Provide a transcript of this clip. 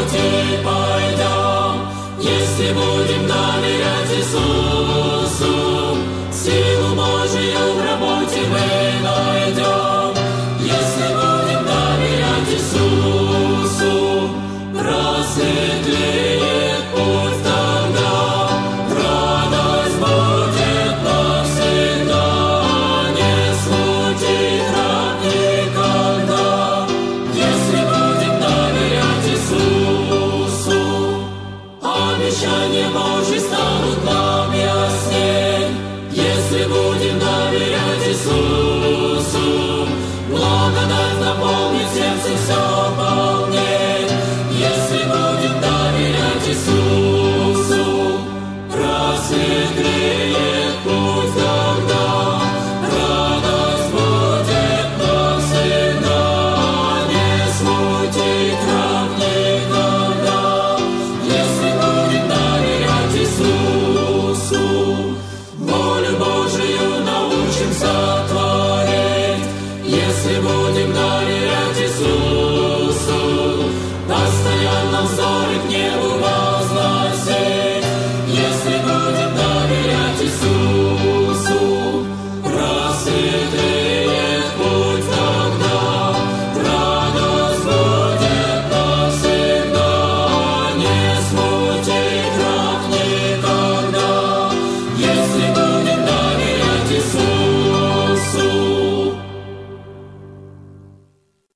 пути пойдем, если будем доверять Иисусу, силу Божию в работе мы найдем. Если будем доверять Иисусу, просветлеет путь тогда, радость будет навсегда, не смутит раб никогда. Если будем доверять Иисусу, обещания Божьи станут нам ясней. Если будем доверять Иисусу, благодать наполнит сердце все полней. Если будем доверять Иисусу, просветлеет путь тогда, радость будет навсегда, не смутит раб никогда. Если будем доверять Иисусу, волю Божию научимся